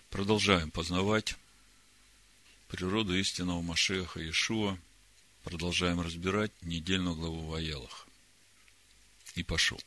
Продолжаем познавать природу истинного Машиаха Иешуа. Продолжаем разбирать недельную главу Ваелах. И пошел.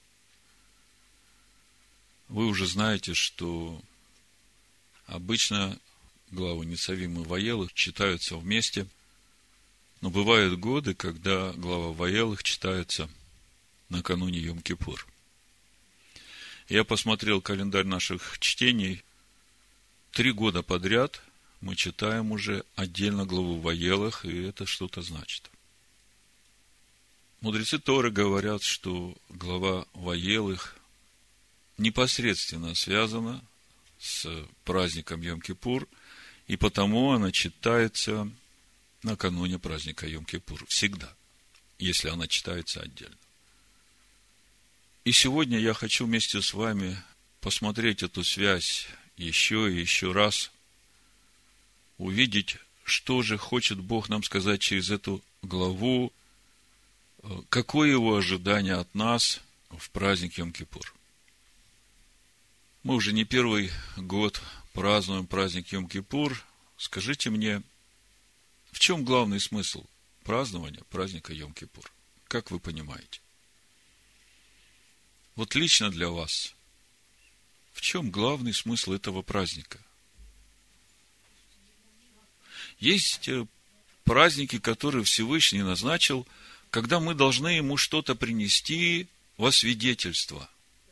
Вы уже знаете, что обычно главы Ницавим и Ваелах читаются вместе, но бывают годы, когда глава Ваелах читается накануне Йом-Кипур. Я посмотрел календарь наших чтений. 3 года подряд мы читаем уже отдельно главу Ваелах, и это что-то значит. Мудрецы Торы говорят, что глава Ваелах непосредственно связана с праздником Йом-Кипур, и потому она читается накануне праздника Йом-Кипур. Всегда, если она читается отдельно. И сегодня я хочу вместе с вами посмотреть эту связь еще и еще раз, увидеть, что же хочет Бог нам сказать через эту главу, какое его ожидание от нас в праздник Йом-Кипур. Мы уже не первый год празднуем праздник Йом-Кипур. Скажите мне, в чем главный смысл празднования праздника Йом-Кипур? Как вы понимаете? Вот лично для вас, в чем главный смысл этого праздника? Есть праздники, которые Всевышний назначил, когда мы должны ему что-то принести во свидетельство.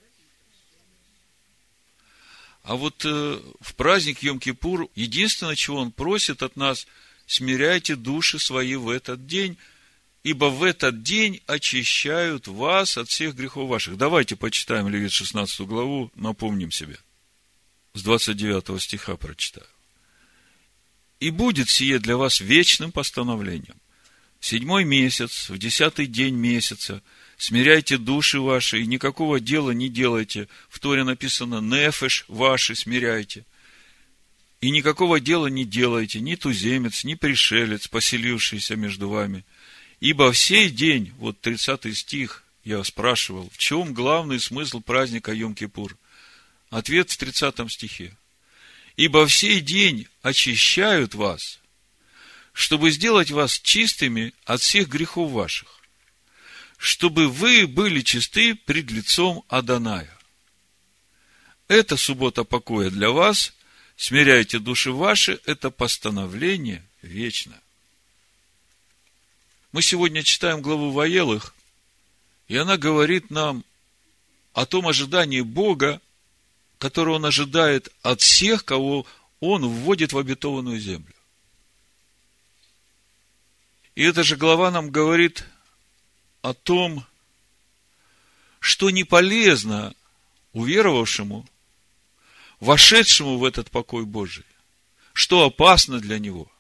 А вот в праздник Йом-Кипур единственное, чего он просит от нас: смиряйте души свои в этот день, ибо в этот день очищают вас от всех грехов ваших. Давайте почитаем Левит 16 главу, напомним себе. С 29 стиха прочитаю. «И будет сие для вас вечным постановлением. В 7-й месяц, в 10-й день месяца смиряйте души ваши, и никакого дела не делайте». В Торе написано: «Нефеш ваши смиряйте». «И никакого дела не делайте, ни туземец, ни пришелец, поселившийся между вами. Ибо в сей день», вот 30 стих, я спрашивал, в чем главный смысл праздника Йом-Кипур? Ответ в 30 стихе. «Ибо в сей день очищают вас, чтобы сделать вас чистыми от всех грехов ваших, чтобы вы были чисты пред лицом Адоная. Это суббота покоя для вас, смиряйте души ваши, это постановление вечное». Мы сегодня читаем главу Ваелах, и она говорит нам о том ожидании Бога, которое Он ожидает от всех, кого Он вводит в обетованную землю. И эта же глава нам говорит о том, что не полезно уверовавшему, вошедшему в этот покой Божий, что опасно для него.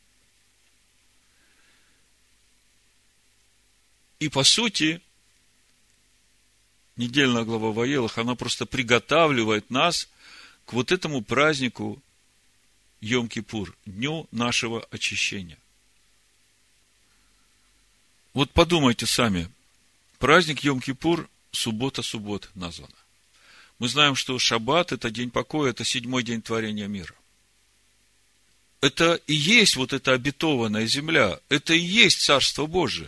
И по сути, недельная глава Ваелах, она просто приготавливает нас к вот этому празднику Йом-Кипур, дню нашего очищения. Вот подумайте сами, праздник Йом-Кипур, суббота названа. Мы знаем, что шаббат – это день покоя, это 7-й день творения мира. Это и есть вот эта обетованная земля, это и есть Царство Божие.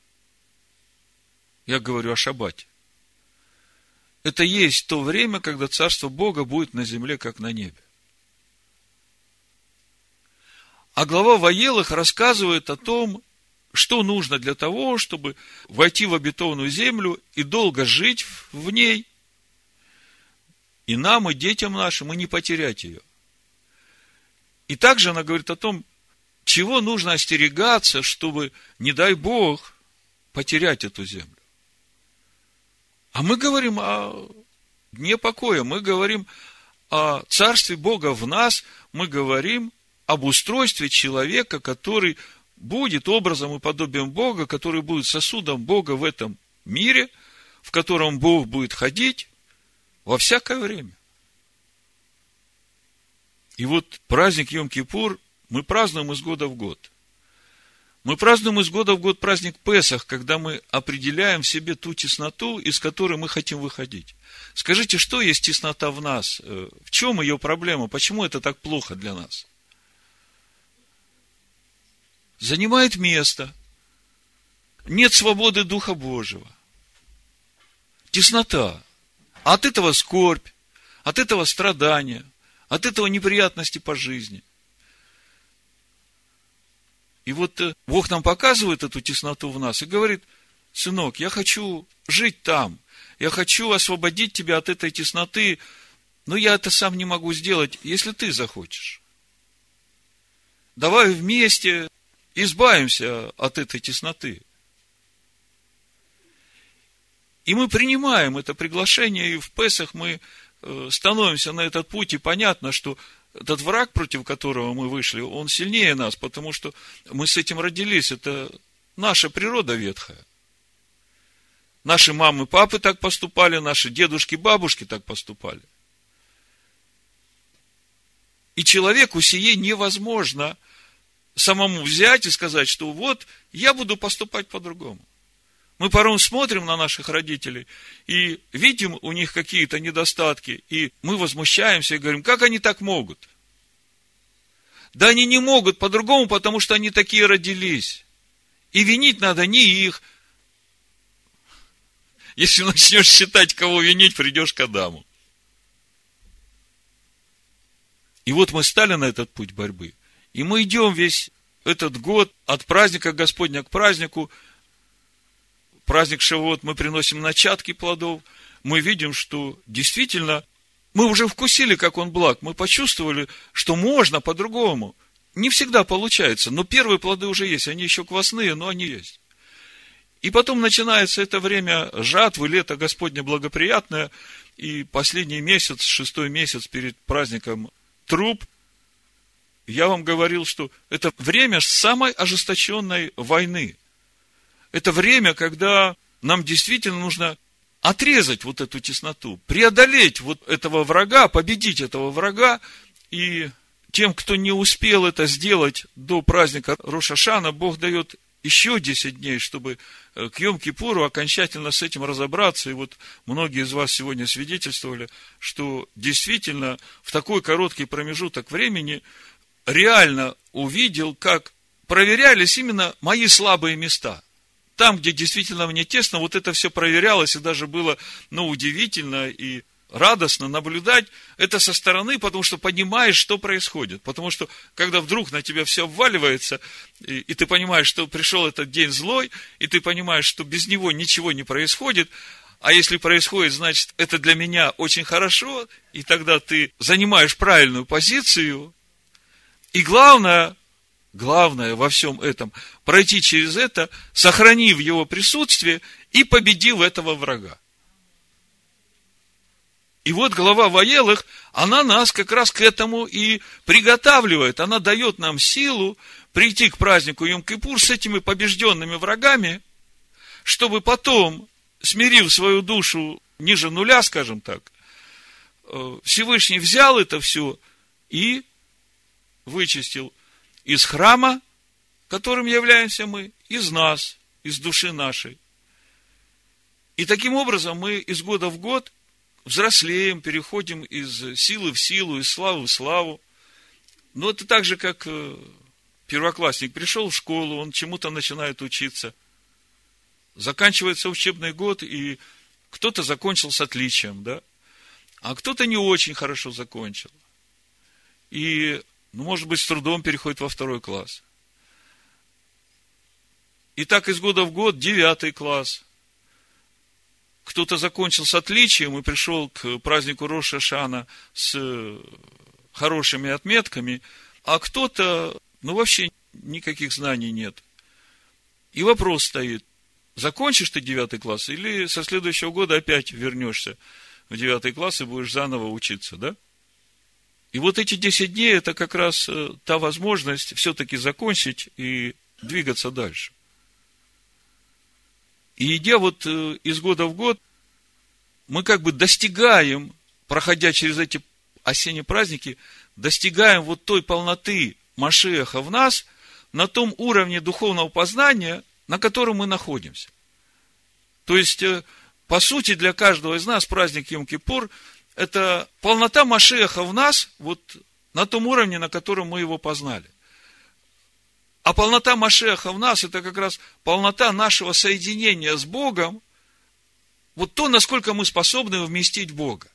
Я говорю о шаббате. Это есть то время, когда Царство Бога будет на земле, как на небе. А глава Ваелах рассказывает о том, что нужно для того, чтобы войти в обетованную землю и долго жить в ней, и нам, и детям нашим, и не потерять ее. И также она говорит о том, чего нужно остерегаться, чтобы, не дай Бог, потерять эту землю. А мы говорим о дне покоя, мы говорим о Царстве Бога в нас, мы говорим об устройстве человека, который будет образом и подобием Бога, который будет сосудом Бога в этом мире, в котором Бог будет ходить во всякое время. И вот праздник Йом-Кипур мы празднуем из года в год. Мы празднуем из года в год праздник Песах, когда мы определяем в себе ту тесноту, из которой мы хотим выходить. Скажите, что есть теснота в нас? В чем ее проблема? Почему это так плохо для нас? Занимает место. Нет свободы Духа Божьего. Теснота. От этого скорбь, от этого страдания, от этого неприятности по жизни. И вот Бог нам показывает эту тесноту в нас и говорит: сынок, я хочу жить там, я хочу освободить тебя от этой тесноты, но я это сам не могу сделать, если ты захочешь. Давай вместе избавимся от этой тесноты. И мы принимаем это приглашение, и в Песах мы становимся на этот путь, и понятно, что этот враг, против которого мы вышли, он сильнее нас, потому что мы с этим родились. Это наша природа ветхая. Наши мамы, папы так поступали, наши дедушки, бабушки так поступали. И человеку сие невозможно самому взять и сказать, что вот я буду поступать по-другому. Мы порой смотрим на наших родителей и видим у них какие-то недостатки, и мы возмущаемся и говорим: как они так могут? Да они не могут по-другому, потому что они такие родились. И винить надо не их. Если начнешь считать, кого винить, придешь к Адаму. И вот мы стали на этот путь борьбы. И мы идем весь этот год от праздника Господня к празднику. Праздник Шавуот мы приносим начатки плодов. Мы видим, что действительно мы уже вкусили, как он благ. Мы почувствовали, что можно по-другому. Не всегда получается, но первые плоды уже есть. Они еще квасные, но они есть. И потом начинается это время жатвы, лето Господне благоприятное. И последний месяц, 6-й месяц перед праздником Труб, я вам говорил, что это время самой ожесточенной войны. Это время, когда нам действительно нужно отрезать вот эту тесноту, преодолеть вот этого врага, победить этого врага. И тем, кто не успел это сделать до праздника Рош ха-Шана, Бог дает еще 10 дней, чтобы к Йом-Кипуру окончательно с этим разобраться. И вот многие из вас сегодня свидетельствовали, что действительно в такой короткий промежуток времени реально увидел, как проверялись именно мои слабые места. Там, где действительно мне тесно, вот это все проверялось, и даже было, удивительно и радостно наблюдать это со стороны, потому что понимаешь, что происходит. Потому что, когда вдруг на тебя все обваливается, и ты понимаешь, что пришел этот день злой, и ты понимаешь, что без него ничего не происходит, а если происходит, значит, это для меня очень хорошо, и тогда ты занимаешь правильную позицию, и главное во всем этом, пройти через это, сохранив его присутствие и победив этого врага. И вот глава Ваелых, она нас как раз к этому и приготавливает. Она дает нам силу прийти к празднику Йом-Кипур с этими побежденными врагами, чтобы потом, смирив свою душу ниже нуля, скажем так, Всевышний взял это все и вычистил из храма, которым являемся мы, из нас, из души нашей. И таким образом мы из года в год взрослеем, переходим из силы в силу, из славы в славу. Но это так же, как первоклассник пришел в школу, он чему-то начинает учиться. Заканчивается учебный год, и кто-то закончил с отличием, да? А кто-то не очень хорошо закончил. И может быть, с трудом переходит во 2 класс. И так из года в год 9 класс. Кто-то закончил с отличием и пришел к празднику Рош ха-Шана с хорошими отметками, а кто-то, вообще никаких знаний нет. И вопрос стоит: закончишь ты 9 класс или со следующего года опять вернешься в 9 класс и будешь заново учиться, да? И вот эти 10 дней, это как раз та возможность все-таки закончить и двигаться дальше. И идя вот из года в год, мы как бы достигаем, проходя через эти осенние праздники, достигаем вот той полноты Машиаха в нас, на том уровне духовного познания, на котором мы находимся. То есть, по сути, для каждого из нас праздник Йом-Кипур – это полнота Машиаха в нас, вот на том уровне, на котором мы его познали. А полнота Машиаха в нас – это как раз полнота нашего соединения с Богом, вот то, насколько мы способны вместить Бога.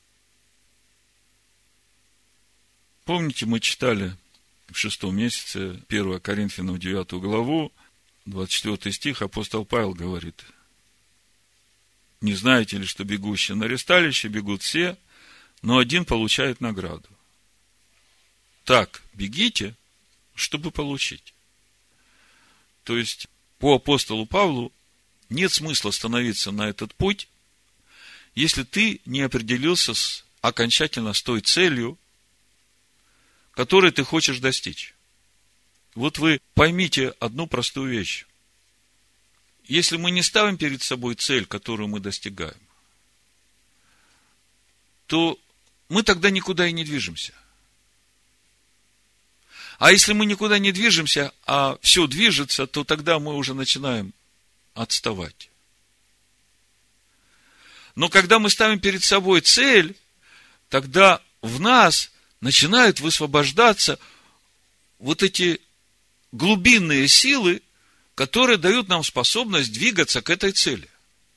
Помните, мы читали в 6 месяце 1 Коринфянам 9 главу, 24 стих, апостол Павел говорит: не знаете ли, что бегущие на ресталище бегут все, но один получает награду. Так, бегите, чтобы получить. То есть, по апостолу Павлу нет смысла становиться на этот путь, если ты не определился окончательно с той целью, которой ты хочешь достичь. Вот вы поймите одну простую вещь. Если мы не ставим перед собой цель, которую мы достигаем, то мы тогда никуда и не движемся. А если мы никуда не движемся, а все движется, то тогда мы уже начинаем отставать. Но когда мы ставим перед собой цель, тогда в нас начинают высвобождаться вот эти глубинные силы, которые дают нам способность двигаться к этой цели.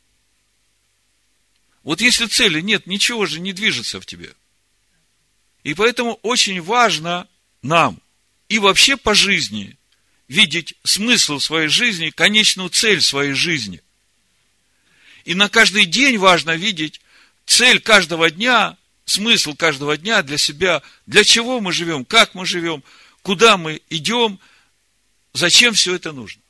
Вот если цели нет, ничего же не движется в тебе. И поэтому очень важно нам и вообще по жизни видеть смысл своей жизни, конечную цель своей жизни. И на каждый день важно видеть цель каждого дня, смысл каждого дня для себя, для чего мы живем, как мы живем, куда мы идем, зачем все это нужно.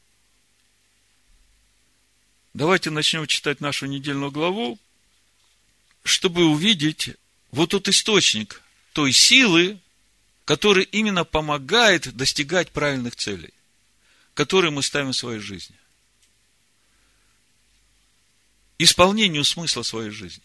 Давайте начнем читать нашу недельную главу, чтобы увидеть вот тот источник той силы, который именно помогает достигать правильных целей, которые мы ставим в своей жизни. Исполнению смысла своей жизни.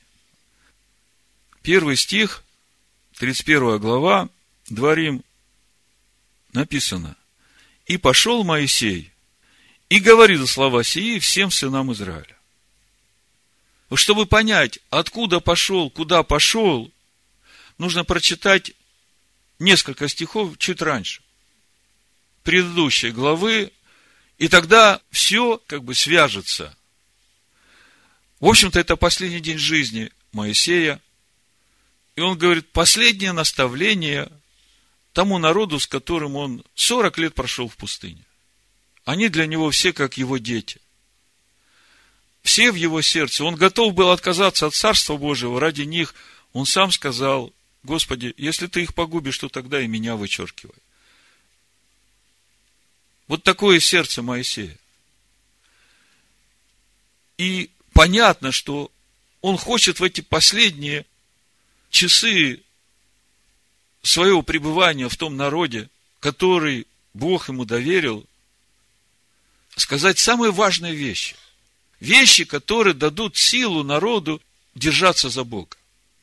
1 стих, 31 глава, Дворим, написано: «И пошел Моисей, и говорил слова сии всем сынам Израиля». Чтобы понять, откуда пошел, куда пошел, нужно прочитать несколько стихов чуть раньше, предыдущей главы, и тогда все как бы свяжется. В общем-то, это последний день жизни Моисея, и он говорит последнее наставление тому народу, с которым он 40 лет прошел в пустыне. Они для него все как его дети. Все в его сердце. Он готов был отказаться от Царства Божьего ради них. Он сам сказал: Господи, если ты их погубишь, то тогда и меня вычеркивай. Вот такое сердце Моисея. И понятно, что он хочет в эти последние часы своего пребывания в том народе, который Бог ему доверил, сказать самые важные вещи. Вещи, которые дадут силу народу держаться за Бога.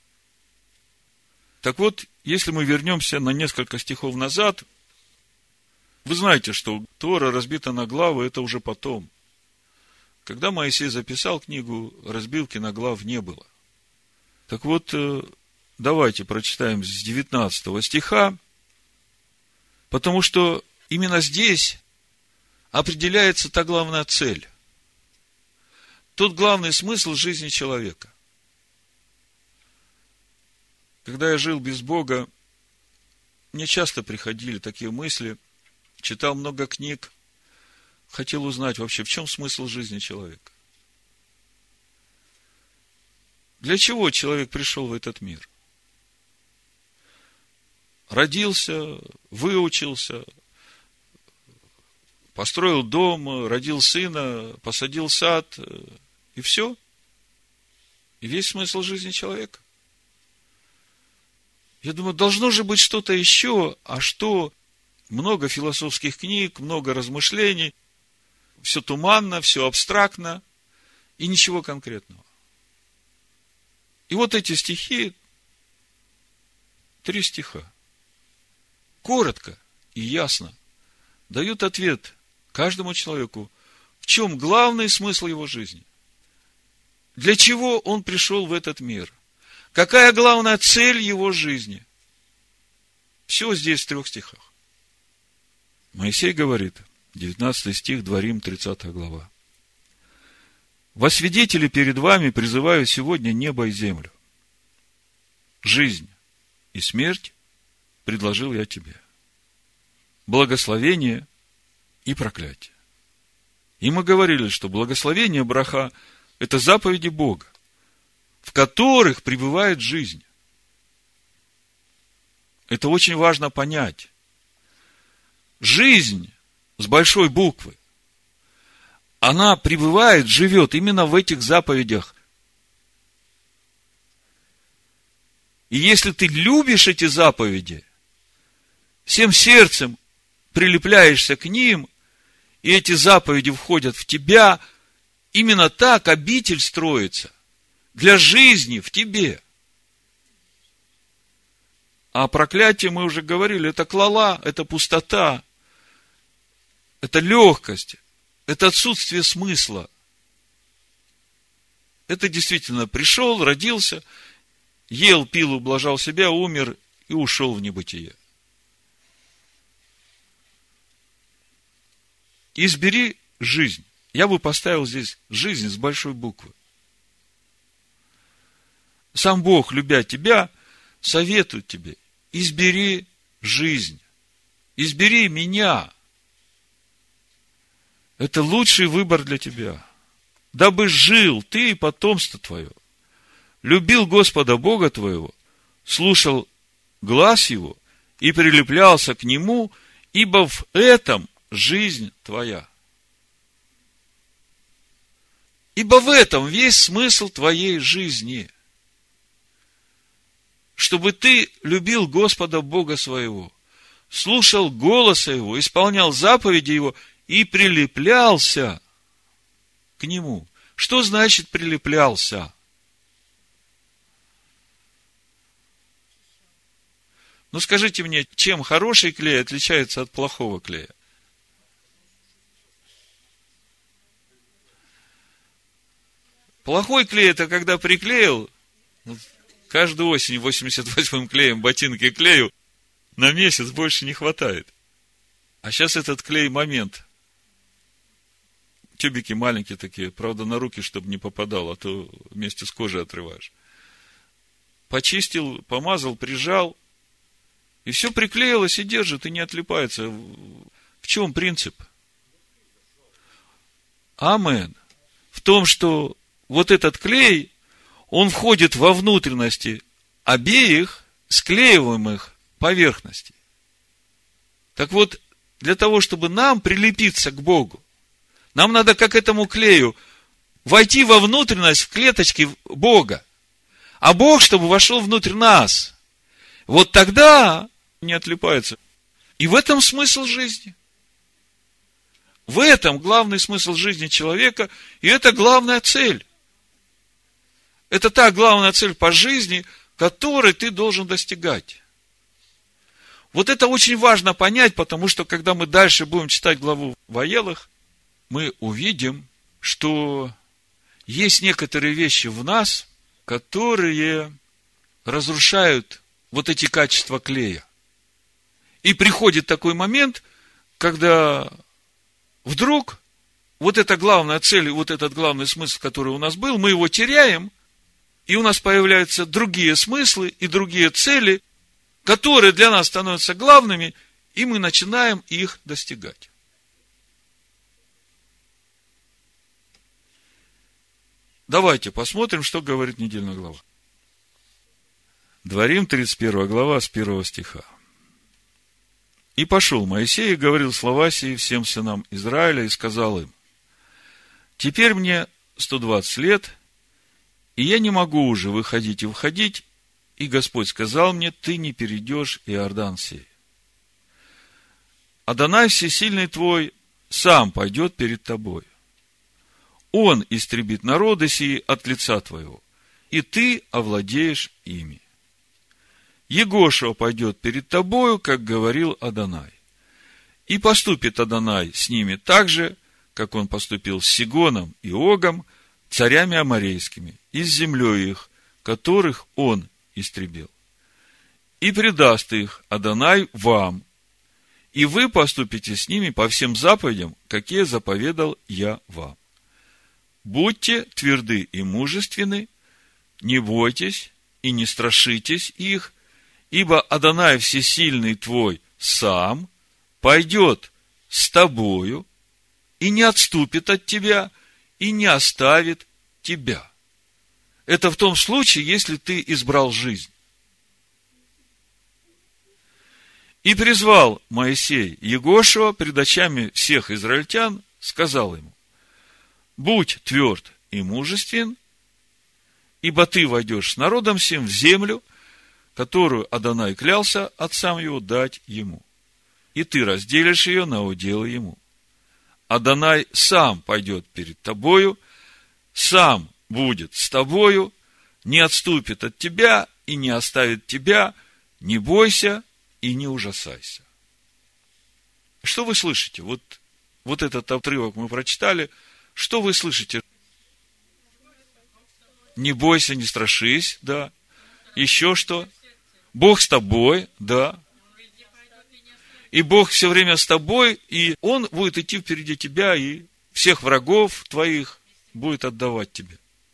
Так вот, если мы вернемся на несколько стихов назад, вы знаете, что Тора разбита на главы, это уже потом. Когда Моисей записал книгу, разбивки на глав не было. Так вот, давайте прочитаем с 19 стиха, потому что именно здесь определяется та главная цель, тот главный смысл жизни человека. Когда я жил без Бога, мне часто приходили такие мысли, читал много книг, хотел узнать вообще, в чем смысл жизни человека. Для чего человек пришел в этот мир? Родился, выучился, построил дом, родил сына, посадил сад, и все. И весь смысл жизни человека. Я думаю, должно же быть что-то еще, а что? Много философских книг, много размышлений, все туманно, все абстрактно, и ничего конкретного. И вот эти стихи, 3 стиха, коротко и ясно дают ответ каждому человеку, в чем главный смысл его жизни. Для чего он пришел в этот мир? Какая главная цель его жизни? Все здесь в 3 стихах. Моисей говорит, 19 стих, Дворим, 30 глава. «Во свидетели перед вами призываю сегодня небо и землю. Жизнь и смерть предложил я тебе. Благословение и проклятие». И мы говорили, что благословение, браха, это заповеди Бога, в которых пребывает жизнь. Это очень важно понять. Жизнь с большой буквы, она пребывает, живет именно в этих заповедях. И если ты любишь эти заповеди, всем сердцем прилепляешься к ним, и эти заповеди входят в тебя, именно так обитель строится для жизни в тебе. А проклятие, мы уже говорили, это клала, это пустота, это легкость, это отсутствие смысла. Это действительно пришел, родился, ел, пил, ублажал себя, умер и ушел в небытие. Избери жизнь. Я бы поставил здесь жизнь с большой буквы. Сам Бог, любя тебя, советует тебе: избери жизнь. Избери меня. Это лучший выбор для тебя. Дабы жил ты и потомство твое, любил Господа Бога твоего, слушал глас Его и прилеплялся к Нему, ибо в этом жизнь твоя. Ибо в этом весь смысл твоей жизни. Чтобы ты любил Господа Бога своего, слушал голоса Его, исполнял заповеди Его и прилеплялся к Нему. Что значит прилеплялся? Ну, скажите мне, чем хороший клей отличается от плохого клея? Плохой клей – это когда приклеил, каждую осень 88-м клеем ботинки клею, на месяц больше не хватает. А сейчас этот клей момент. Тюбики маленькие такие, правда, на руки, чтобы не попадал, а то вместе с кожей отрываешь. Почистил, помазал, прижал, и все приклеилось и держит, и не отлипается. В чем принцип? Амен. В том, что вот этот клей, он входит во внутренности обеих склеиваемых поверхностей. Так вот, для того, чтобы нам прилепиться к Богу, нам надо, как этому клею, войти во внутренность, в клеточки Бога. А Бог, чтобы вошел внутрь нас. Вот тогда не отлипается. И в этом смысл жизни. В этом главный смысл жизни человека, и это главная цель. Это та главная цель по жизни, которой ты должен достигать. Вот это очень важно понять, потому что, когда мы дальше будем читать главу Ваелах, мы увидим, что есть некоторые вещи в нас, которые разрушают вот эти качества клея. И приходит такой момент, когда вдруг вот эта главная цель, вот этот главный смысл, который у нас был, мы его теряем, и у нас появляются другие смыслы и другие цели, которые для нас становятся главными, и мы начинаем их достигать. Давайте посмотрим, что говорит недельная глава. Дворим, 31 глава, с 1 стиха. «И пошел Моисей и говорил слова сии всем сынам Израиля, и сказал им: теперь мне 120 лет, и я не могу уже выходить и входить, и Господь сказал мне: ты не перейдешь Иордан сей. Адонай всесильный твой сам пойдет перед тобой. Он истребит народы сии от лица твоего, и ты овладеешь ими. Егошуа пойдет перед тобою, как говорил Адонай. И поступит Адонай с ними так же, как он поступил с Сигоном и Огом, царями аморейскими, и с землей их, которых он истребил. И предаст их Адонай вам, и вы поступите с ними по всем заповедям, какие заповедал я вам. Будьте тверды и мужественны, не бойтесь и не страшитесь их, ибо Адонай всесильный твой сам пойдет с тобою и не отступит от тебя и не оставит тебя. Это в том случае, если ты избрал жизнь. И призвал Моисей Егошуа пред очами всех израильтян, сказал ему: будь тверд и мужествен, ибо ты войдешь с народом сим в землю, которую Адонай клялся отцам его дать ему, и ты разделишь ее на уделы ему. Адонай сам пойдет перед тобою, сам будет с тобою, не отступит от тебя и не оставит тебя, не бойся и не ужасайся. Что вы слышите? Вот этот отрывок мы прочитали. Что вы слышите? Не бойся, не страшись, да. Еще что? Бог с тобой, да. И Бог все время с тобой, и Он будет идти впереди тебя, и всех врагов твоих будет отдавать тебе.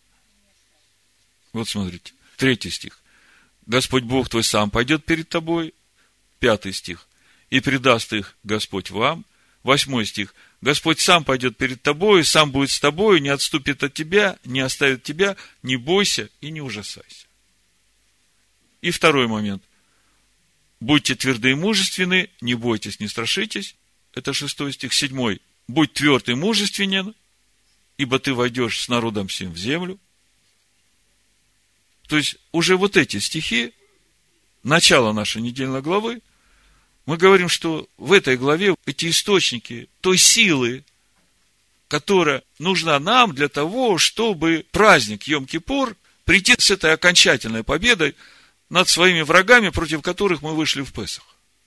Вот смотрите, 3 стих. Господь Бог твой сам пойдет перед тобой. 5 стих. И предаст их Господь вам. 8 стих. Господь сам пойдет перед тобой, сам будет с тобой, не отступит от тебя, не оставит тебя, не бойся и не ужасайся. И 2 момент. Будьте тверды и мужественны, не бойтесь, не страшитесь. Это 6 стих. 7. Будь тверд и мужественен, ибо ты войдешь с народом сим в землю. То есть, уже вот эти стихи, начало нашей недельной главы, мы говорим, что в этой главе эти источники той силы, которая нужна нам для того, чтобы праздник Йом-Кипур прийти с этой окончательной победой над своими врагами, против которых мы вышли в Песах.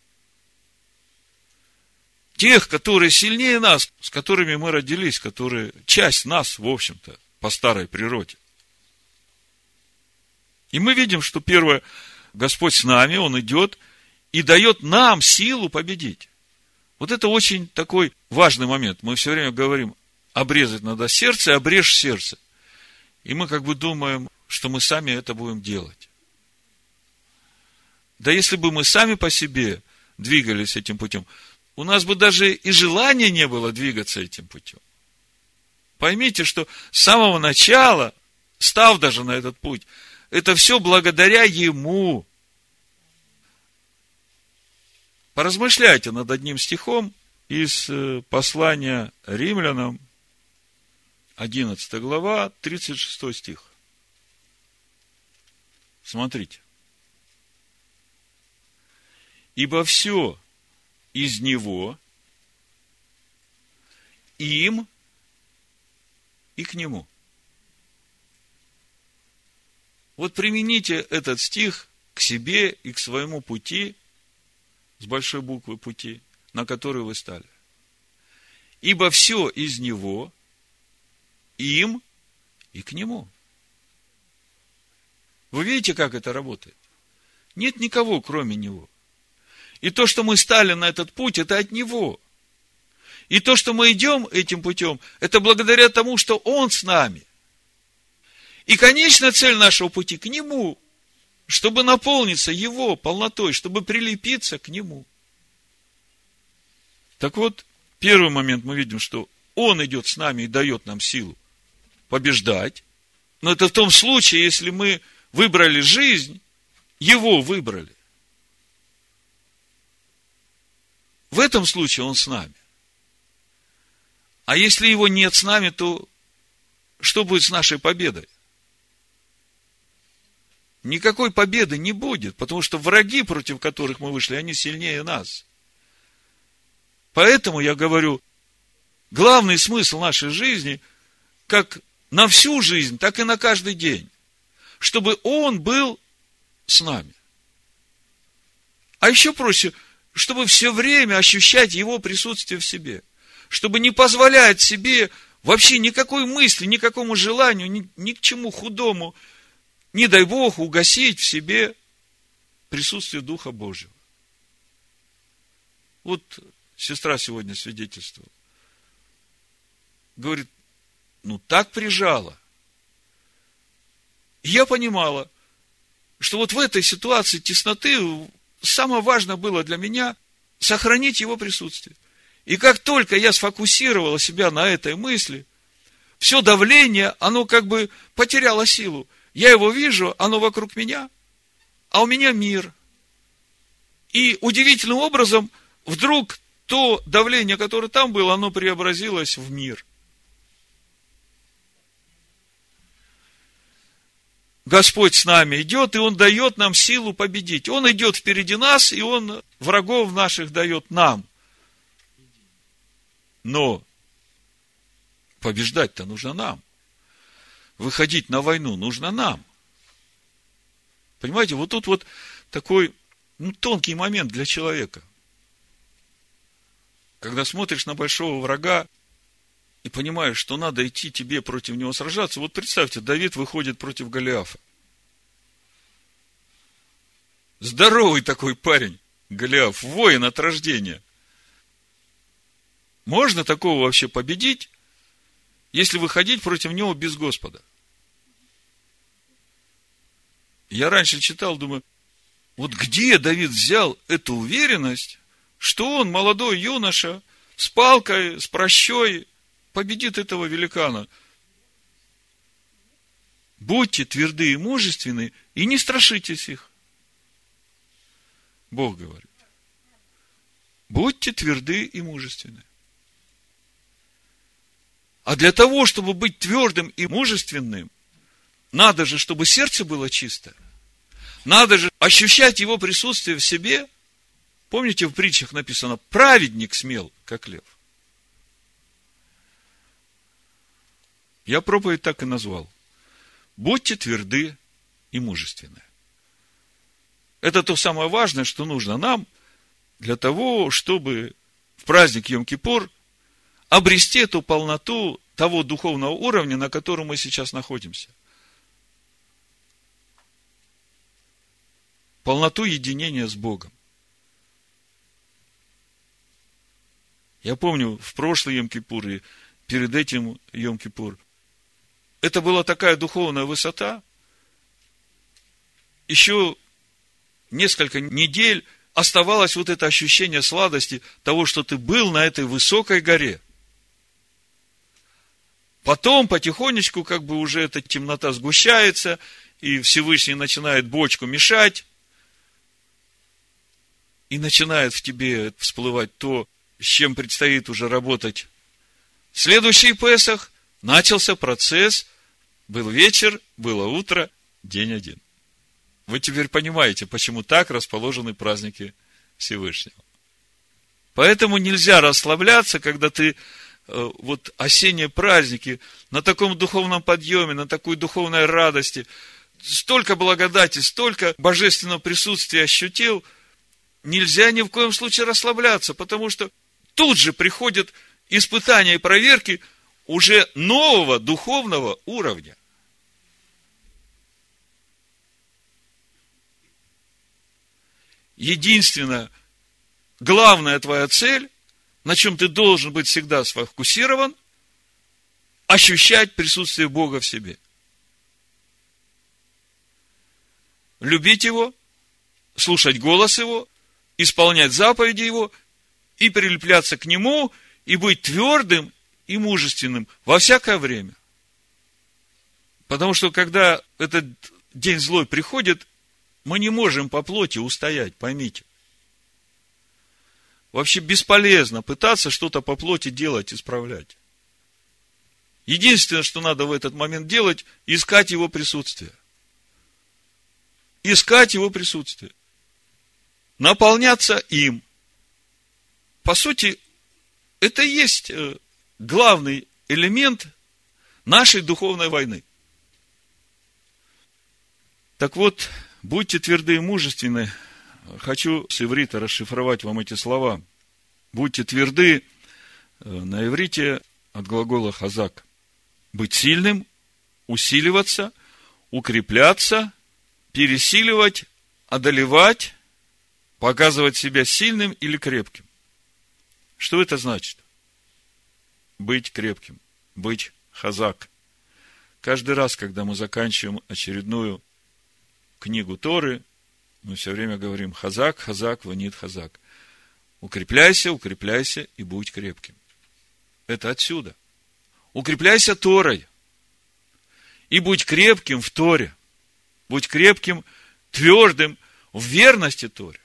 Тех, которые сильнее нас, с которыми мы родились, которые часть нас, в общем-то, по старой природе. И мы видим, что первое, Господь с нами, Он идет и дает нам силу победить. Вот это очень такой важный момент. Мы все время говорим, обрезать надо сердце, обрежь сердце. И мы как бы думаем, что мы сами это будем делать. Да если бы мы сами по себе двигались этим путем, у нас бы даже и желания не было двигаться этим путем. Поймите, что с самого начала, став даже на этот путь, это все благодаря Ему. Поразмышляйте над одним стихом из послания Римлянам, 11 глава, 36 стих. Смотрите. Ибо все из Него, им и к Нему. Вот примените этот стих к себе и к своему пути, с большой буквы пути, на который вы стали. Ибо все из Него, им и к Нему. Вы видите, как это работает? Нет никого, кроме Него. И то, что мы стали на этот путь, это от Него. И то, что мы идем этим путем, это благодаря тому, что Он с нами. И конечная цель нашего пути к Нему, чтобы наполниться Его полнотой, чтобы прилепиться к Нему. Так вот, первый момент мы видим, что Он идет с нами и дает нам силу побеждать. Но это в том случае, если мы выбрали жизнь, Его выбрали. В этом случае Он с нами. А если Его нет с нами, то что будет с нашей победой? Никакой победы не будет, потому что враги, против которых мы вышли, они сильнее нас. Поэтому я говорю, главный смысл нашей жизни, как на всю жизнь, так и на каждый день, чтобы Он был с нами. А еще проще, чтобы все время ощущать Его присутствие в себе, чтобы не позволять себе вообще никакой мысли, никакому желанию, ни к чему худому, не дай Бог, угасить в себе присутствие Духа Божьего. Вот сестра сегодня свидетельствовала. Говорит, так прижала. И я понимала, что вот в этой ситуации тесноты самое важное было для меня сохранить Его присутствие. И как только я сфокусировала себя на этой мысли, все давление, оно как бы потеряло силу. Я Его вижу, оно вокруг меня, а у меня мир. И удивительным образом вдруг то давление, которое там было, оно преобразилось в мир. Господь с нами идет, и Он дает нам силу победить. Он идет впереди нас, и Он врагов наших дает нам. Но побеждать-то нужно нам. Выходить на войну нужно нам. Понимаете, вот тут вот такой тонкий момент для человека. Когда смотришь на большого врага и понимаешь, что надо идти тебе против него сражаться. Вот представьте, Давид выходит против Голиафа. Здоровый такой парень, Голиаф, воин от рождения. Можно такого вообще победить, если выходить против него без Господа? Я раньше читал, думаю, вот где Давид взял эту уверенность, что он, молодой юноша, с палкой, с пращой, победит этого великана. Будьте тверды и мужественны, и не страшитесь их. Бог говорит. Будьте тверды и мужественны. А для того, чтобы быть твердым и мужественным, надо же, чтобы сердце было чисто. Надо же ощущать Его присутствие в себе. Помните, в притчах написано, праведник смел, как лев. Я проповедь так и назвал. Будьте тверды и мужественны. Это то самое важное, что нужно нам для того, чтобы в праздник Йом-Кипур обрести эту полноту того духовного уровня, на котором мы сейчас находимся. Полноту единения с Богом. Я помню, в прошлый Йом-Кипур и перед этим Йом-Кипур, это была такая духовная высота. Еще несколько недель оставалось вот это ощущение сладости того, что ты был на этой высокой горе. Потом потихонечку как бы уже эта темнота сгущается, и Всевышний начинает бочку мешать, и начинает в тебе всплывать то, с чем предстоит уже работать. В следующий Песах начался процесс, был вечер, было утро, день один. Вы теперь понимаете, почему так расположены праздники Всевышнего. Поэтому нельзя расслабляться, когда ты вот осенние праздники на таком духовном подъеме, на такой духовной радости, столько благодати, столько божественного присутствия ощутил, нельзя ни в коем случае расслабляться, потому что тут же приходят испытания и проверки уже нового духовного уровня. Единственная, главная твоя цель, на чем ты должен быть всегда сфокусирован, ощущать присутствие Бога в себе. Любить Его, слушать голос Его, исполнять заповеди Его и прилепляться к Нему, и быть твердым и мужественным во всякое время. Потому что, когда этот день злой приходит, мы не можем по плоти устоять, поймите. Вообще бесполезно пытаться что-то по плоти делать, исправлять. Единственное, что надо в этот момент делать, искать Его присутствие. Искать Его присутствие. Наполняться им. По сути, это и есть главный элемент нашей духовной войны. Так вот, будьте тверды и мужественны Хочу с иврита расшифровать вам эти слова. Будьте тверды, на иврите от глагола хазак. Быть сильным, усиливаться, укрепляться, пересиливать, одолевать, показывать себя сильным или крепким. Что это значит? Быть крепким, быть хазак. Каждый раз, когда мы заканчиваем очередную книгу Торы, мы все время говорим хазак, хазак, ванит хазак. Укрепляйся, укрепляйся и будь крепким. Это отсюда. Укрепляйся Торой и будь крепким в Торе. Будь крепким, твердым в верности Торе.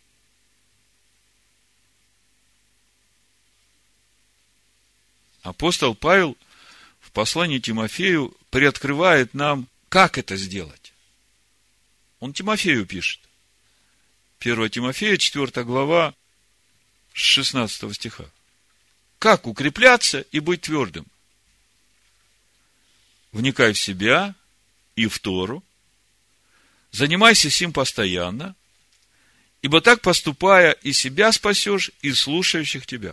Апостол Павел в послании Тимофею приоткрывает нам, как это сделать. Он Тимофею пишет. 1 Тимофея, 4 глава, с 16 стиха. Как укрепляться и быть твердым? Вникай в себя и в Тору, занимайся сим постоянно, ибо так поступая и себя спасешь, и слушающих тебя.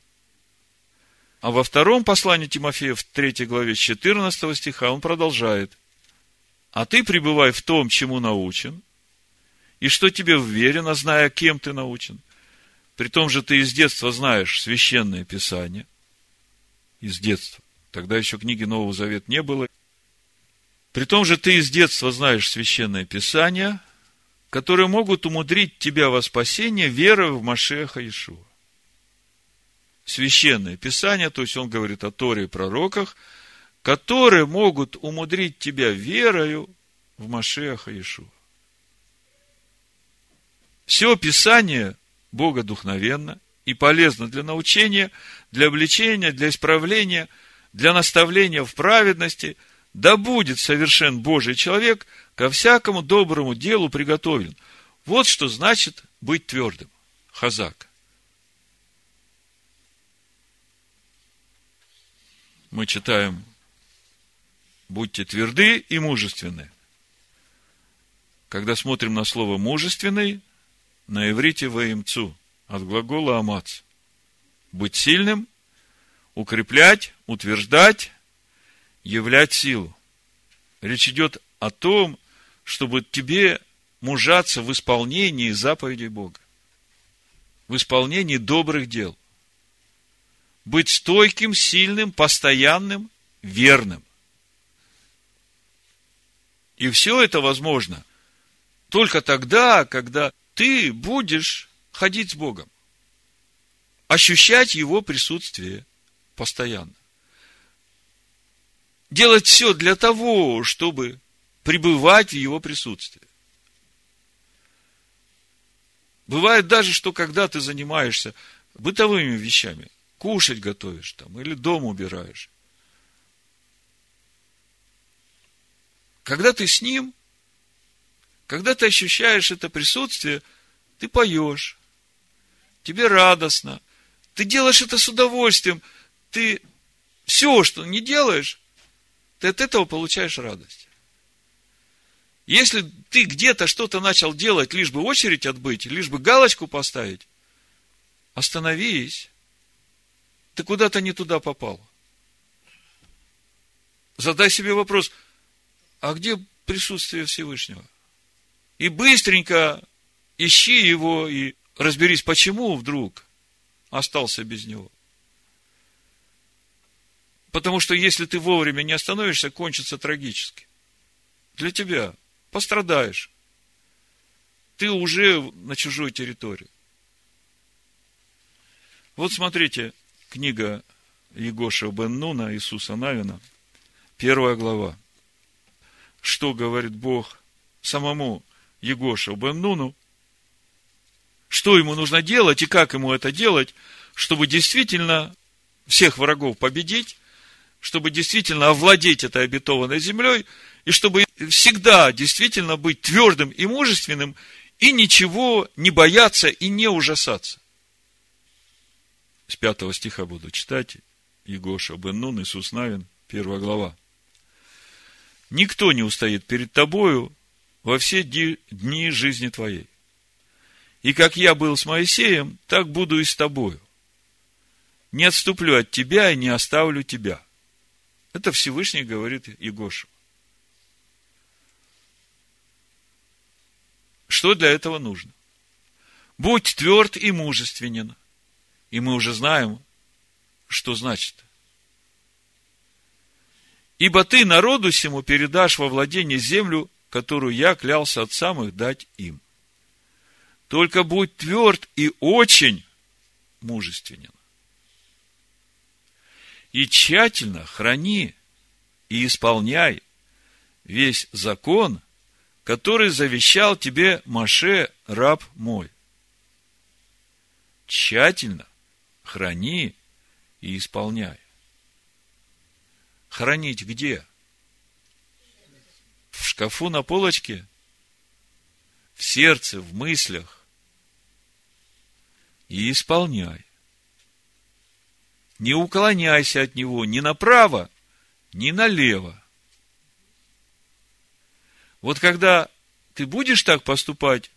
А во втором послании Тимофея, в 3 главе, с 14 стиха, он продолжает. А ты пребывай в том, чему научен, и что тебе вверено, зная, кем ты научен. При том же ты из детства знаешь священное Писание. Из детства. Тогда еще книги Нового Завета не было. При том же ты из детства знаешь священное Писание, которые могут умудрить тебя во спасение верой в Машиаха Иешуа. Священное Писание, то есть он говорит о Торе и пророках, которые могут умудрить тебя верою в Машиаха Иешуа. Все Писание богодухновенно и полезно для научения, для обличения, для исправления, для наставления в праведности, да будет совершен Божий человек, ко всякому доброму делу приготовлен. Вот что значит быть твердым. Хазак. Мы читаем: будьте тверды и мужественны. Когда смотрим на слово мужественный, на иврите ваимцу, от глагола амац. Быть сильным, укреплять, утверждать, являть силу. Речь идет о том, чтобы тебе мужаться в исполнении заповедей Бога, в исполнении добрых дел. Быть стойким, сильным, постоянным, верным. И все это возможно только тогда, когда ты будешь ходить с Богом, ощущать Его присутствие постоянно. Делать все для того, чтобы пребывать в Его присутствии. Бывает даже, что когда ты занимаешься бытовыми вещами, кушать готовишь там, или дом убираешь, когда ты с Ним, когда ты ощущаешь это присутствие, ты поешь, тебе радостно, ты делаешь это с удовольствием, ты все, что не делаешь, ты от этого получаешь радость. Если ты где-то что-то начал делать, лишь бы очередь отбыть, лишь бы галочку поставить, остановись, ты куда-то не туда попал. Задай себе вопрос, а где присутствие Всевышнего? И быстренько ищи его и разберись, почему вдруг остался без него. Потому что если ты вовремя не остановишься, кончится трагически. Для тебя пострадаешь. Ты уже на чужой территории. Вот смотрите, книга Егоша бен Нуна, Иисуса Навина, 1 глава. Что говорит Бог самому Егошу бен Нуну? Что ему нужно делать и как ему это делать, чтобы действительно всех врагов победить, чтобы действительно овладеть этой обетованной землей, и чтобы всегда действительно быть твердым и мужественным, и ничего не бояться и не ужасаться. С 5 стиха буду читать. Егоша бен Нун, Иисус Навин, 1 глава. «Никто не устоит перед тобою во все дни жизни твоей. И как я был с Моисеем, так буду и с тобою. Не отступлю от тебя и не оставлю тебя. Это Всевышний говорит Егошу. Что для этого нужно? Будь тверд и мужественен. И мы уже знаем, что значит. Ибо ты народу сему передашь во владение землю, которую я клялся отцам их дать им. Только будь тверд и очень мужественен. И тщательно храни и исполняй весь закон, который завещал тебе Моше, раб мой. Тщательно храни и исполняй. Хранить где? В шкафу на полочке? В сердце, в мыслях. И исполняй. Не уклоняйся от него ни направо, ни налево. Вот когда ты будешь так поступать,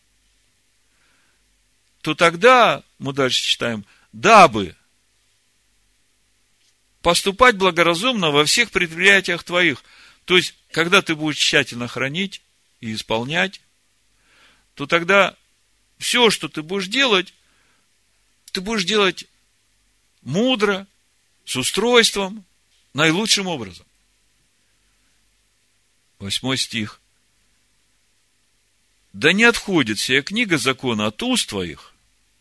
то тогда, мы дальше читаем, дабы поступать благоразумно во всех предприятиях твоих. То есть, когда ты будешь тщательно хранить и исполнять, то тогда все, что ты будешь делать мудро, с устройством, наилучшим образом. 8 стих. Да не отходит сия книга закона от уст твоих,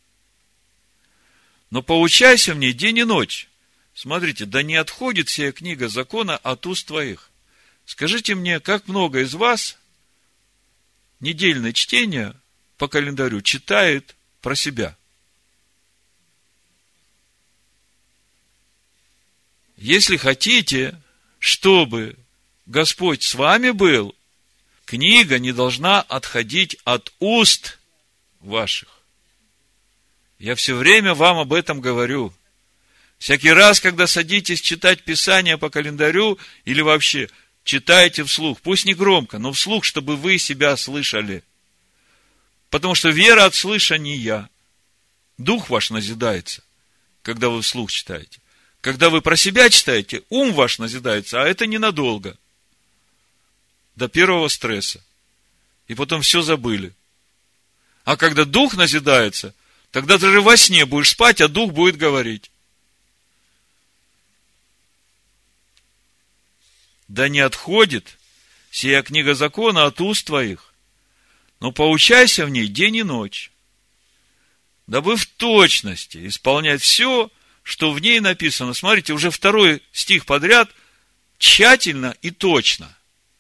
но поучайся в ней день и ночь. Смотрите, да не отходит сия книга закона от уст твоих. Скажите мне, как много из вас недельное чтение по календарю читает про себя? Если хотите, чтобы Господь с вами был, книга не должна отходить от уст ваших. Я все время вам об этом говорю. Всякий раз, когда садитесь читать Писание по календарю или вообще читайте вслух, пусть не громко, но вслух, чтобы вы себя слышали. Потому что вера от слышания. Дух ваш назидается, когда вы вслух читаете. Когда вы про себя читаете, ум ваш назидается, а это ненадолго. До первого стресса. И потом все забыли. А когда дух назидается, тогда ты же во сне будешь спать, а дух будет говорить. Да не отходит сия книга закона от уст твоих, но поучайся в ней день и ночь, дабы в точности исполнять все, что в ней написано. Смотрите, уже 2 стих подряд. Тщательно и точно.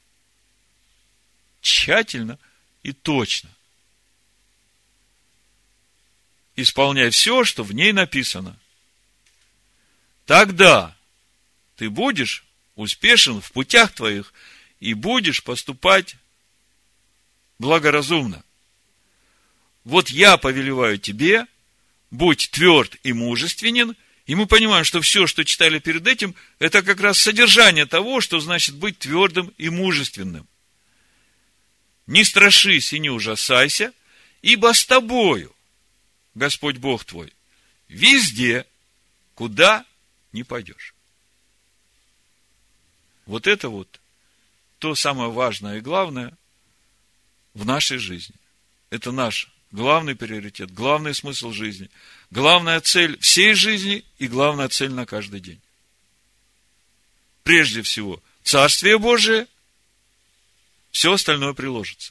Тщательно и точно. Исполняй все, что в ней написано. Тогда ты будешь успешен в путях твоих и будешь поступать благоразумно. Вот я повелеваю тебе, будь тверд и мужественен. И мы понимаем, что все, что читали перед этим, это как раз содержание того, что значит быть твердым и мужественным. Не страшись и не ужасайся, ибо с тобою Господь Бог твой везде, куда ни пойдешь. Вот это вот то самое важное и главное в нашей жизни. Это наш главный приоритет, главный смысл жизни, главная цель всей жизни и главная цель на каждый день. Прежде всего, Царствие Божие, все остальное приложится.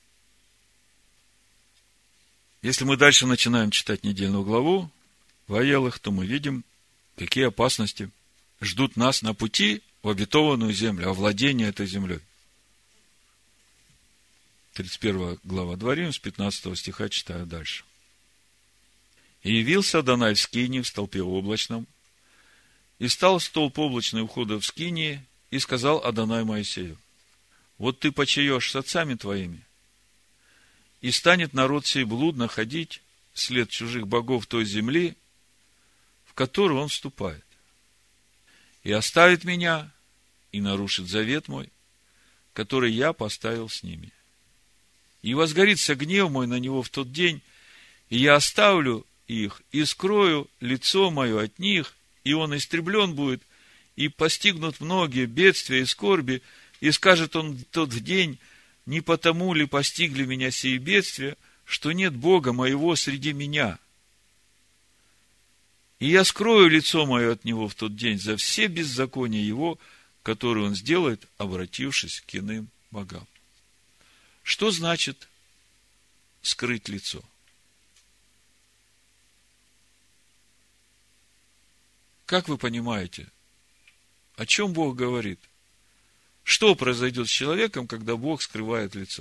Если мы дальше начинаем читать недельную главу Ваелах, то мы видим, какие опасности ждут нас на пути в обетованную землю, овладение этой землей. 31 глава Дворим, с 15 стиха читаю дальше. «И явился Адонай в скинии в столпе облачном, и стал столб облачный у входа в скинии, и сказал Адонай Моисею: вот ты почаешь с отцами твоими, и станет народ сей блудно ходить вслед чужих богов той земли, в которую он вступает, и оставит меня, и нарушит завет мой, который я поставил с ними. И возгорится гнев мой на него в тот день, И я оставлю их, и скрою лицо мое от них, и он истреблен будет, и постигнут многие бедствия и скорби, и скажет он в тот день: не потому ли постигли меня сии бедствия, что нет Бога моего среди меня? И я скрою лицо мое от него в тот день за все беззакония его, которые он сделает, обратившись к иным богам. Что значит скрыть лицо? Как вы понимаете, о чем Бог говорит? Что произойдет с человеком, когда Бог скрывает лицо?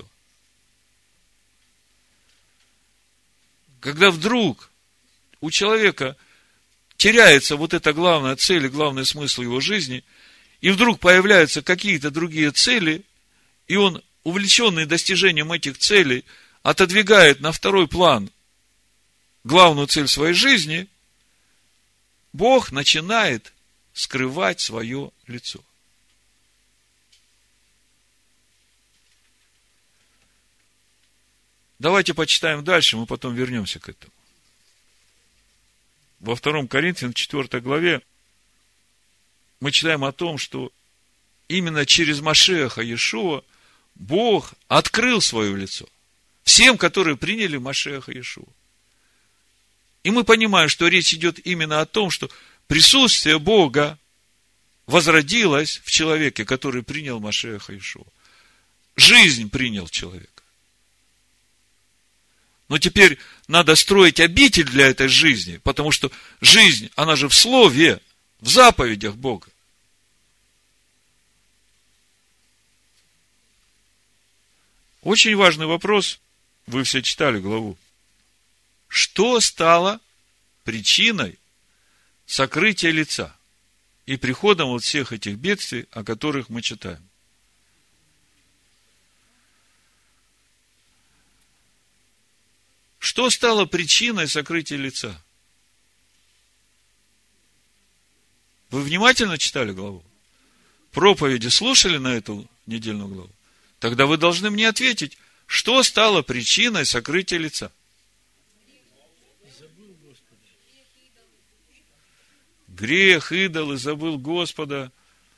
Когда вдруг у человека теряется вот эта главная цель и главный смысл его жизни, и вдруг появляются какие-то другие цели, и он, увлеченный достижением этих целей, отодвигает на второй план главную цель своей жизни, Бог начинает скрывать свое лицо. Давайте почитаем дальше, мы потом вернемся к этому. Во 2 Коринфянам, 4 главе, мы читаем о том, что именно через Машиаха Иешуа Бог открыл свое лицо всем, которые приняли Машиаха Иешуа. И мы понимаем, что речь идет именно о том, что присутствие Бога возродилось в человеке, который принял Машиаха Иешуа. Жизнь принял человек. Но теперь надо строить обитель для этой жизни, потому что жизнь, она же в Слове, в заповедях Бога. Очень важный вопрос, вы все читали главу. Что стало причиной сокрытия лица и приходом вот всех этих бедствий, о которых мы читаем? Что стало причиной сокрытия лица? Вы внимательно читали главу? Проповеди слушали на эту недельную главу? Тогда вы должны мне ответить, что стало причиной сокрытия лица? Грех, идолы, забыл Господа.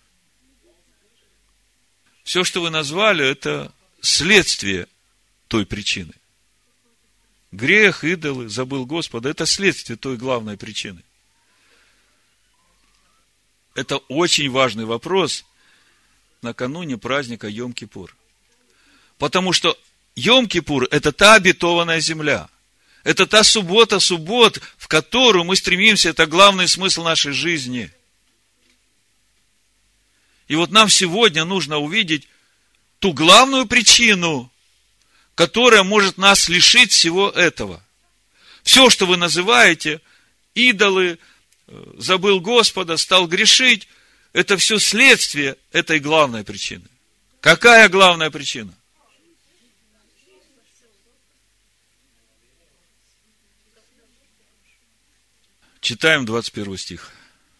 Все, что вы назвали, это следствие той причины. Грех, идолы, забыл Господа, это следствие той главной причины. Это очень важный вопрос накануне праздника Йом-Кипур. Потому что Йом-Кипур – это та обетованная земля. Это та суббота суббот, в которую мы стремимся. Это главный смысл нашей жизни. И вот нам сегодня нужно увидеть ту главную причину, которая может нас лишить всего этого. Все, что вы называете, идолы, забыл Господа, стал грешить, это все следствие этой главной причины. Какая главная причина? Читаем 21 стих.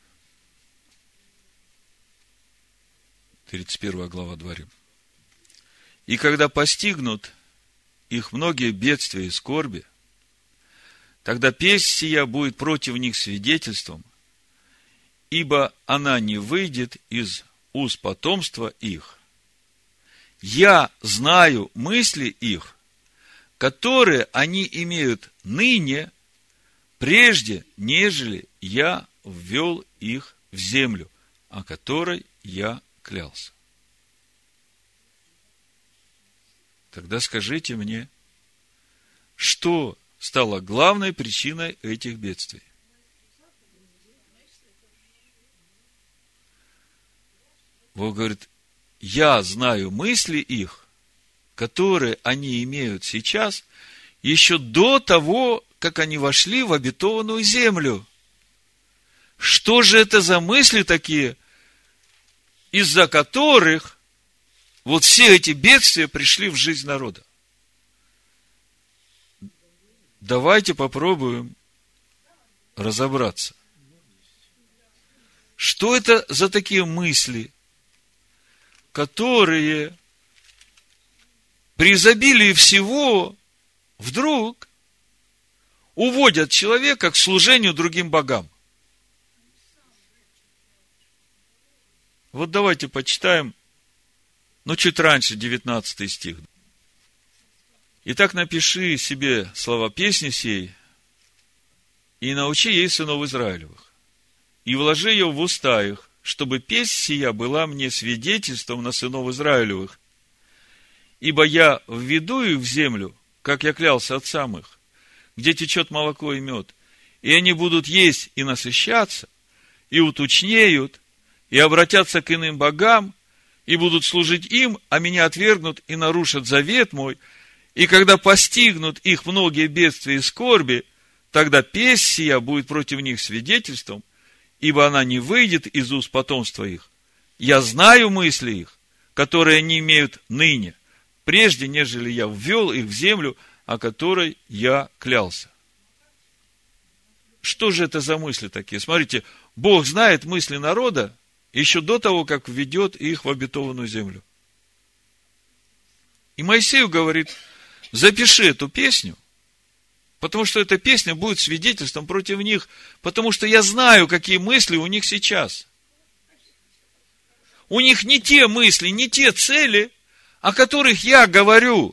31 глава Дворим. И когда постигнут их многие бедствия и скорби, тогда песнь сия будет против них свидетельством, ибо она не выйдет из уст потомства их. Я знаю мысли их, которые они имеют ныне, прежде, нежели я ввел их в землю, о которой я клялся. Тогда скажите мне, что стало главной причиной этих бедствий? Бог говорит, я знаю мысли их, которые они имеют сейчас, еще до того, как они вошли в обетованную землю. Что же это за мысли такие, из-за которых вот все эти бедствия пришли в жизнь народа? Давайте попробуем разобраться. Что это за такие мысли, которые при изобилии всего вдруг уводят человека к служению другим богам. Вот давайте почитаем, чуть раньше, 19 стих. «Итак, напиши себе слова песни сей, и научи ей сынов Израилевых, и вложи ее в уста их, чтобы песнь сия была мне свидетельством на сынов Израилевых. Ибо я введу их в землю, как я клялся отцам их, где течет молоко и мед, и они будут есть и насыщаться, и уточнеют, и обратятся к иным богам, и будут служить им, а меня отвергнут и нарушат завет мой, и когда постигнут их многие бедствия и скорби, тогда песнь сия будет против них свидетельством, ибо она не выйдет из уст потомства их. Я знаю мысли их, которые они имеют ныне, прежде, нежели я ввел их в землю, о которой я клялся». Что же это за мысли такие? Смотрите, Бог знает мысли народа еще до того, как введет их в обетованную землю. И Моисею говорит: запиши эту песню, потому что эта песня будет свидетельством против них, потому что я знаю, какие мысли у них сейчас. У них не те мысли, не те цели, о которых я говорю,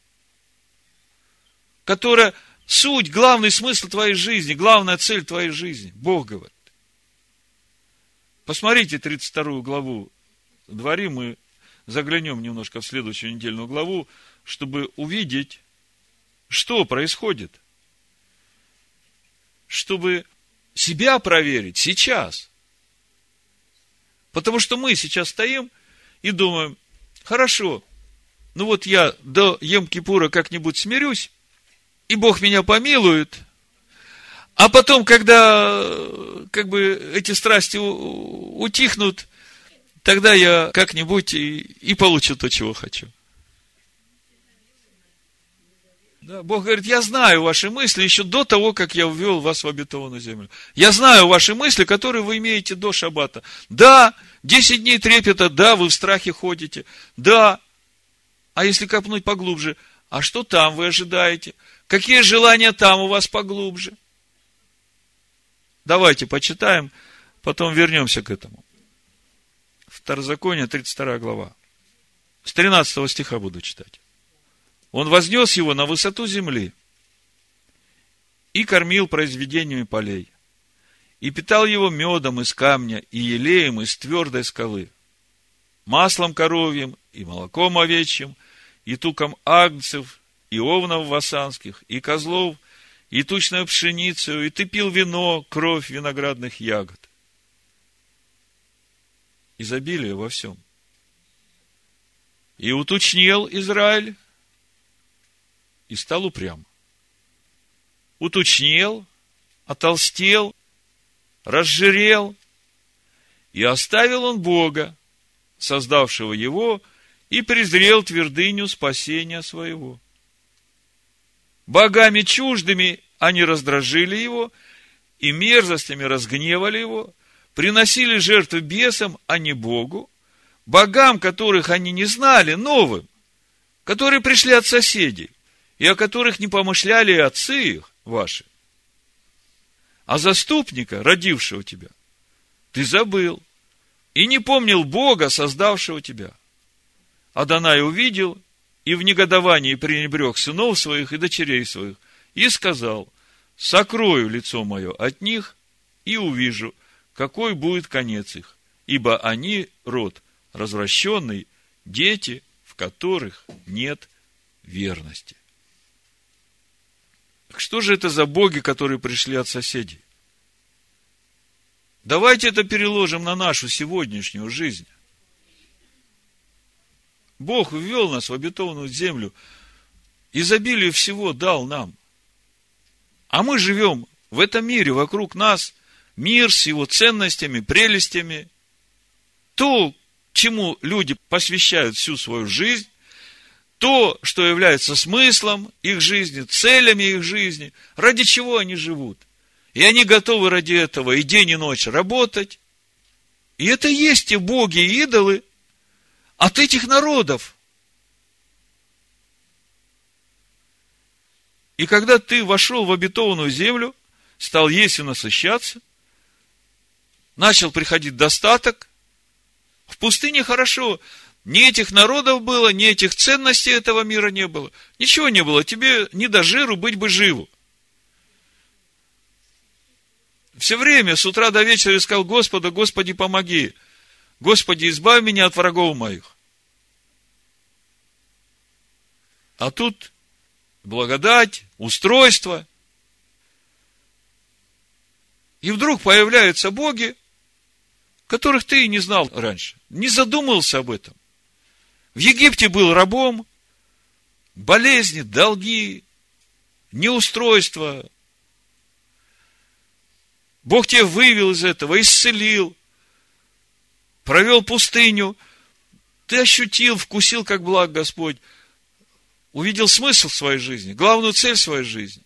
которая суть, главный смысл твоей жизни, главная цель твоей жизни. Бог говорит. Посмотрите 32 главу Дворим, мы заглянем немножко в следующую недельную главу, чтобы увидеть, что происходит. Чтобы себя проверить сейчас. Потому что мы сейчас стоим и думаем: хорошо, я до Йом-Кипура как-нибудь смирюсь, и Бог меня помилует, а потом, когда эти страсти утихнут, тогда я как-нибудь и получу то, чего хочу. Да, Бог говорит: я знаю ваши мысли еще до того, как я ввел вас в обетованную землю. Я знаю ваши мысли, которые вы имеете до шаббата. Да, 10 дней трепета, да, вы в страхе ходите. Да, а если копнуть поглубже, а что там вы ожидаете? Какие желания там у вас поглубже? Давайте почитаем, потом вернемся к этому. Второзаконие, 32 глава. С 13 стиха буду читать. Он вознес его на высоту земли и кормил произведениями полей, и питал его медом из камня и елеем из твердой скалы, маслом коровьим и молоком овечьим, и туком агнцев, и овнов васанских, и козлов, и тучную пшеницу, и ты пил вино, кровь виноградных ягод. Изобилие во всем. И утучнел Израиль, и стал упрям. Утучнел, отолстел, разжирел, и оставил он Бога, создавшего его, и презрел твердыню спасения своего. Богами чуждыми они раздражили его, и мерзостями разгневали его, приносили жертвы бесам, а не Богу, богам, которых они не знали, новым, которые пришли от соседей, и о которых не помышляли и отцы их, ваши. А заступника, родившего тебя, ты забыл, и не помнил Бога, создавшего тебя. Адонай увидел, и в негодовании пренебрег сынов своих и дочерей своих, и сказал: сокрою лицо мое от них, и увижу, какой будет конец их, ибо они род развращенный, дети, в которых нет верности. Что же это за боги, которые пришли от соседей? Давайте это переложим на нашу сегодняшнюю жизнь. Бог ввел нас в обетованную землю, изобилие всего дал нам. А мы живем в этом мире, вокруг нас мир с его ценностями, прелестями. То, чему люди посвящают всю свою жизнь, то, что является смыслом их жизни, целями их жизни, ради чего они живут. И они готовы ради этого и день, и ночь работать. И это и есть те боги и идолы от этих народов. И когда ты вошел в обетованную землю, стал есть и насыщаться, начал приходить достаток, в пустыне хорошо. Ни этих народов было, ни этих ценностей этого мира не было. Ничего не было. Тебе не до жиру, быть бы живу. Все время, с утра до вечера искал Господа: Господи, помоги. Господи, избавь меня от врагов моих. А тут благодать, устройство. И вдруг появляются боги, которых ты и не знал раньше. Не задумывался об этом. В Египте был рабом, болезни, долги, неустройство. Бог тебя вывел из этого, исцелил, провел пустыню. Ты ощутил, вкусил, как благ Господь. Увидел смысл в своей жизни, главную цель своей жизни.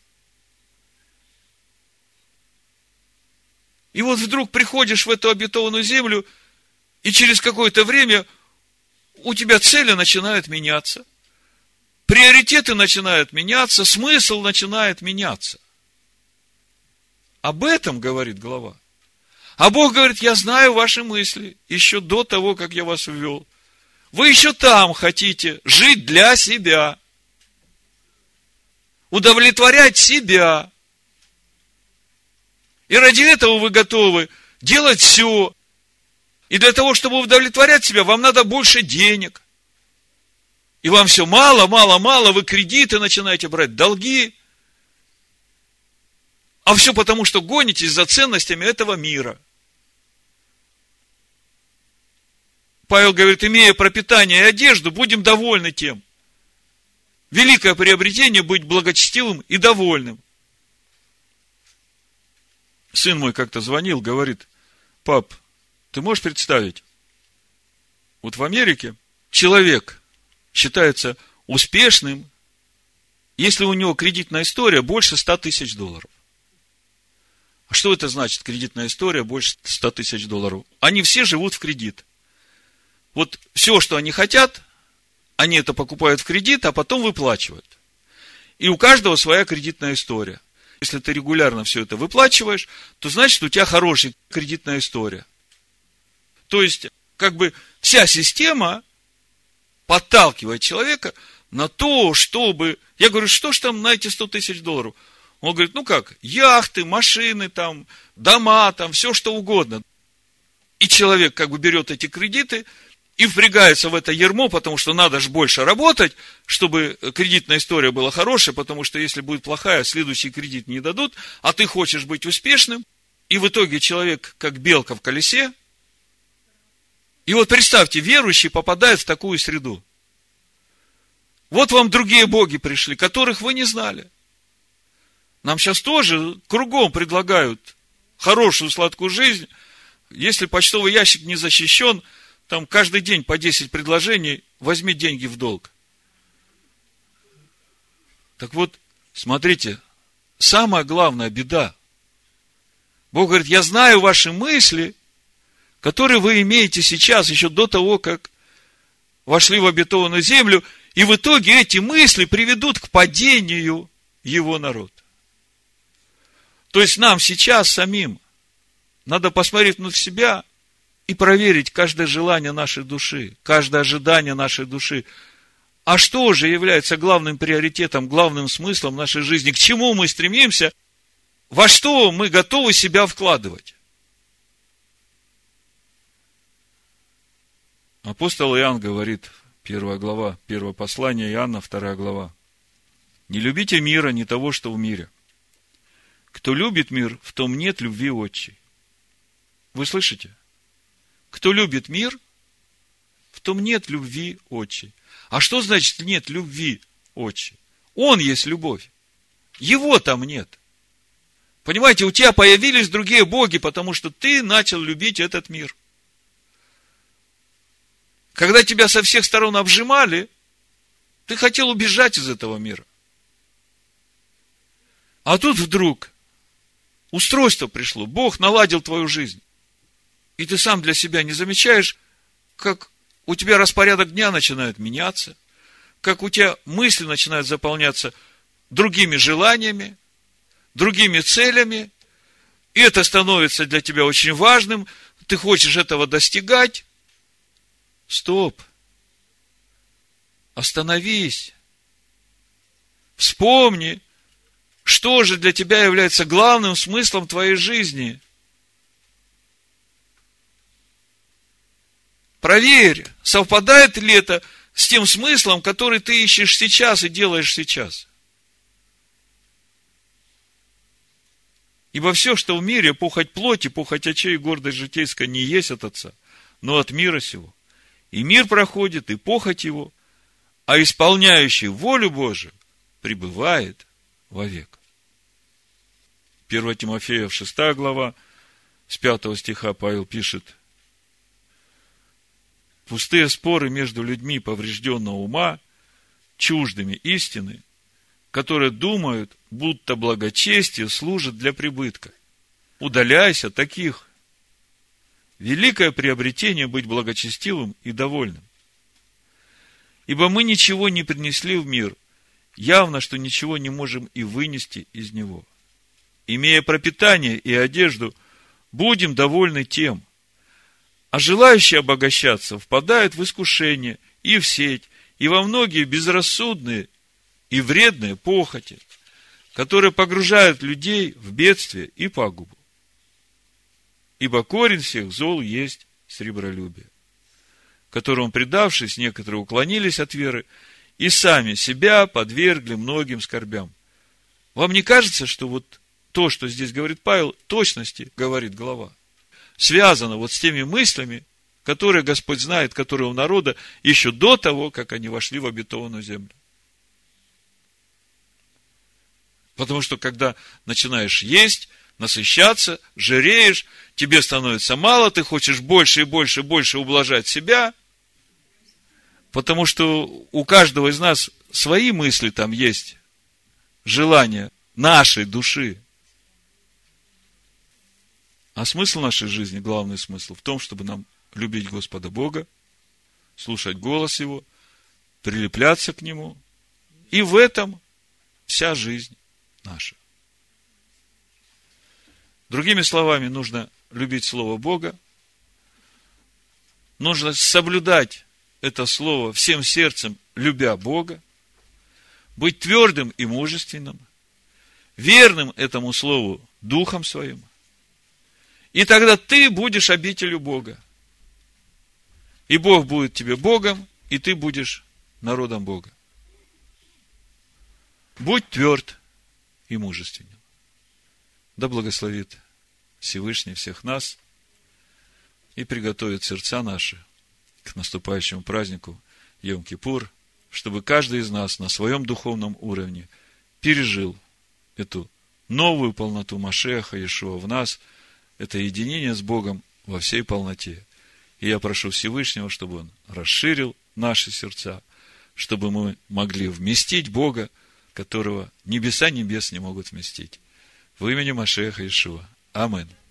И вот вдруг приходишь в эту обетованную землю, и через какое-то время у тебя цели начинают меняться, приоритеты начинают меняться, смысл начинает меняться. Об этом говорит глава. А Бог говорит: я знаю ваши мысли еще до того, как я вас ввел. Вы еще там хотите жить для себя, удовлетворять себя. И ради этого вы готовы делать все. И для того, чтобы удовлетворять себя, вам надо больше денег. И вам все мало, мало, мало, вы кредиты начинаете брать, долги. А все потому, что гонитесь за ценностями этого мира. Павел говорит: имея пропитание и одежду, будем довольны тем. Великое приобретение — быть благочестивым и довольным. Сын мой как-то звонил, говорит: пап, ты можешь представить, вот в Америке человек считается успешным, если у него кредитная история больше 100 тысяч долларов. А что это значит, кредитная история больше 100 тысяч долларов? Они все живут в кредит. Вот все, что они хотят, они это покупают в кредит, а потом выплачивают. И у каждого своя кредитная история. Если ты регулярно все это выплачиваешь, то значит, у тебя хорошая кредитная история. То есть, как бы вся система подталкивает человека на то, чтобы... Я говорю: что ж там на эти 100 тысяч долларов? Он говорит: ну как, яхты, машины, там, дома, там, все что угодно. И человек как бы берет эти кредиты и впрягается в это ярмо, потому что надо же больше работать, чтобы кредитная история была хорошая, потому что если будет плохая, следующий кредит не дадут, а ты хочешь быть успешным, и в итоге человек как белка в колесе. И вот представьте, верующий попадает в такую среду. Вот вам другие боги пришли, которых вы не знали. Нам сейчас тоже кругом предлагают хорошую сладкую жизнь. Если почтовый ящик не защищен, там каждый день по 10 предложений: возьми деньги в долг. Так вот, смотрите, самая главная беда. Бог говорит: я знаю ваши мысли, которые вы имеете сейчас, еще до того, как вошли в обетованную землю, и в итоге эти мысли приведут к падению его народа. То есть нам сейчас самим надо посмотреть внутрь себя и проверить каждое желание нашей души, каждое ожидание нашей души. А что же является главным приоритетом, главным смыслом нашей жизни? К чему мы стремимся? Во что мы готовы себя вкладывать? Апостол Иоанн говорит, 1 глава, 1 послание Иоанна, 2 глава. Не любите мира, не того, что в мире. Кто любит мир, в том нет любви отчей. Вы слышите? Кто любит мир, в том нет любви отчей. А что значит нет любви отчей? Он есть любовь. Его там нет. Понимаете, у тебя появились другие боги, потому что ты начал любить этот мир. Когда тебя со всех сторон обжимали, ты хотел убежать из этого мира. А тут вдруг устройство пришло, Бог наладил твою жизнь. И ты сам для себя не замечаешь, как у тебя распорядок дня начинает меняться, как у тебя мысли начинают заполняться другими желаниями, другими целями, и это становится для тебя очень важным, ты хочешь этого достигать. Стоп. Остановись. Вспомни, что же для тебя является главным смыслом твоей жизни. Проверь, совпадает ли это с тем смыслом, который ты ищешь сейчас и делаешь сейчас. Ибо все, что в мире, похоть плоти, похоть очей и гордость житейская, не есть от Отца, но от мира сего. И мир проходит, и похоть его, а исполняющий волю Божию пребывает вовек. 1 Тимофея, 6 глава, с 5 стиха Павел пишет: пустые споры между людьми поврежденного ума, чуждыми истины, которые думают, будто благочестие служит для прибытка. Удаляйся от таких. Великое приобретение быть благочестивым и довольным. Ибо мы ничего не принесли в мир, явно, что ничего не можем и вынести из него. Имея пропитание и одежду, будем довольны тем. А желающие обогащаться впадают в искушение и в сеть, и во многие безрассудные и вредные похоти, которые погружают людей в бедствие и пагубу. Ибо корень всех зол есть сребролюбие, которому, предавшись, некоторые уклонились от веры и сами себя подвергли многим скорбям. Вам не кажется, что вот то, что здесь говорит Павел, в точности говорит глава? Связано вот с теми мыслями, которые Господь знает, которые у народа еще до того, как они вошли в обетованную землю. Потому что, когда начинаешь есть, насыщаться, жиреешь, тебе становится мало, ты хочешь больше и больше и больше ублажать себя, потому что у каждого из нас свои мысли там есть, желания нашей души. А смысл нашей жизни, главный смысл в том, чтобы нам любить Господа Бога, слушать голос Его, прилепляться к Нему, и в этом вся жизнь наша. Другими словами, нужно любить Слово Бога, нужно соблюдать это Слово всем сердцем, любя Бога, быть твердым и мужественным, верным этому Слову духом своим, и тогда ты будешь обителью Бога. И Бог будет тебе Богом, и ты будешь народом Бога. Будь тверд и мужественен. Да благословит Всевышний всех нас и приготовит сердца наши к наступающему празднику Йом-Кипур, чтобы каждый из нас на своем духовном уровне пережил эту новую полноту Машиаха Иешуа в нас, это единение с Богом во всей полноте. И я прошу Всевышнего, чтобы Он расширил наши сердца, чтобы мы могли вместить Бога, которого небеса небес не могут вместить. В имени Машиаха Иешуа. Амин.